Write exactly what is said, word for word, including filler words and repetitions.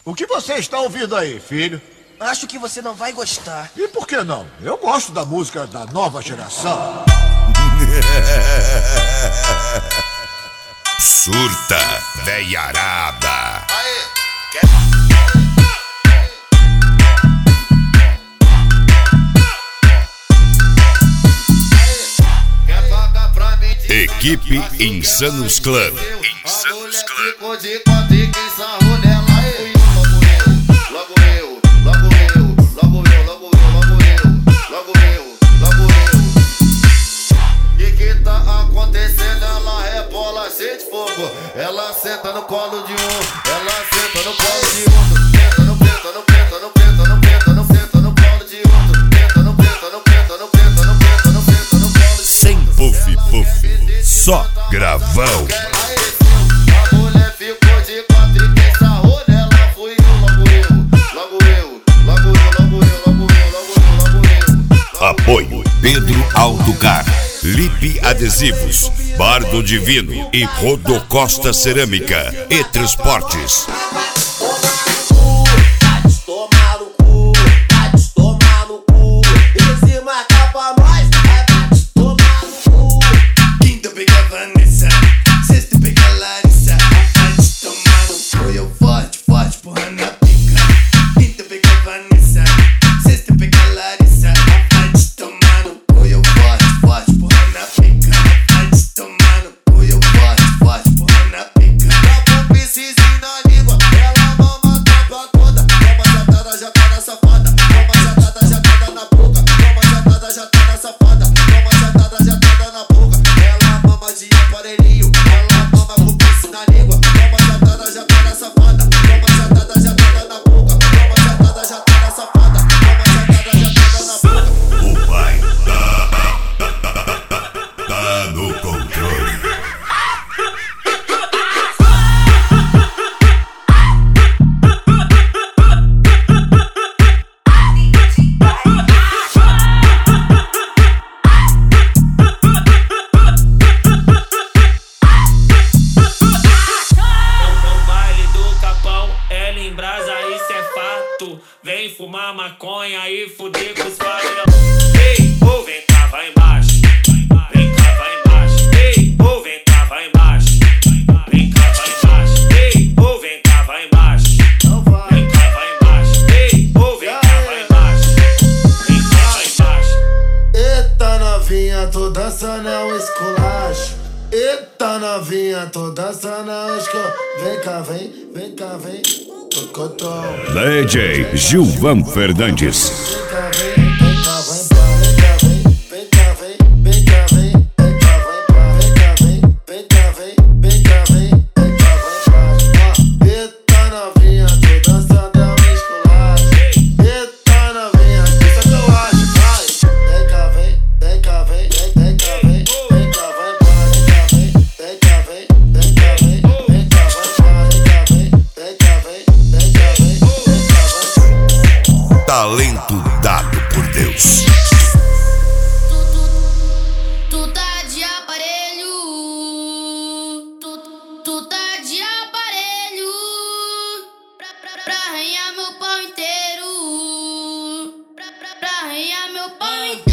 O que você está ouvindo aí, filho? Acho que você não vai gostar. E por que não? Eu gosto da música da nova geração. Surta, veiarada. Equipe Insanos Club. Insanos Club. Logo eu, logo eu, logo eu, logo eu, logo eu, logo eu, logo eu. E que tá acontecendo? Ela rebola cheia de fogo. Ela senta no colo de um, ela senta no colo de outro. Senta no penta, no penta, no penta, no penta, no penta, no colo de outro. Penta no penta, no penta, no penta, no penta, no penta, no colo de outro. Sem puff puff, só gravão. A mulher ficou de quatro e quem sarrou nela fui eu, logo eu. Logo eu, logo eu, logo eu, logo eu, logo eu, logo eu. Apoio Pedro Autocar, Lipe Adesivos, Bardo Divino e Rodocosta Cerâmica e Transportes. Tomar no cu, vai te tomar no cu. E se marcar pra nós, vai te tomar no cu. Quinta pega Vanessa, sexta pega Larissa. Vai te tomar no cu, eu forte, forte, porra na pica. Quinta pega Vanessa, sexta pega Larissa. Vai te tomar no cu, eu forte, forte, porra na pica. Vai te tomar no cu, eu forte, forte, porra na pica. Dá um piscizinho na língua, ela mama a tropa toda. Toma jatada, já tá na safada. Toma jatada, já tá na boca. Toma jatada, já tá na safada. Toma jatada, já tá na boca. Ela mama de aparelhinho, ela mama com piscina na língua. Toma jatada, já tá na safada. Toma jatada, já tá na boca. Toma jatada, já tá na safada. Toma jatada, já tá na boca. O pai tá, tá no controle. No baile do Capão, ela em brasa, isso é fato. Vem fumar maconha e fuder com os favelos. Ei, ô, vem cá, vai embaixo. Vem cá, vai embaixo. Ei, ô, vem cá, vai embaixo. Vem cá, vai embaixo. Ei, ô, vem cá, vai embaixo. Vem cá, vai embaixo. Ei, ô, vem cá, vai embaixo. Vem cá, vai embaixo. Eita novinha, tô dançando é um esculacho. Eita novinha, tô dançando é um esculacho. Vem cá, vem, vem cá, vem. Tocotó. D J Gilvan Fernandes. Vem cá, vem, vem cá, vai embora. Vem cá, vem, vem cá, vem. Vem cá, vem, vem cá, vem. Vem cá, vem, vem cá, vem. Vem cá, vai embora. Eita novinha, tô dançando é um esculacho. Eita novinha, isso é que eu acho, vai. Vem cá, vem, vem cá, vem. Vem cá, vem, vem cá, vai embora. Vem cá, vem, vem cá, vem. Vem cá, vem, vem cá, vai embora. Vem cá, vem, vem cá, vem. Vem cá, vem, vem cá, vai. Talento dado por Deus. Tu, tu, tu tá de aparelho. Tu, tu tá de aparelho. Pra, pra, pra arranhar meu pau inteiro. Pra, pra, pra arranhar meu pau inteiro.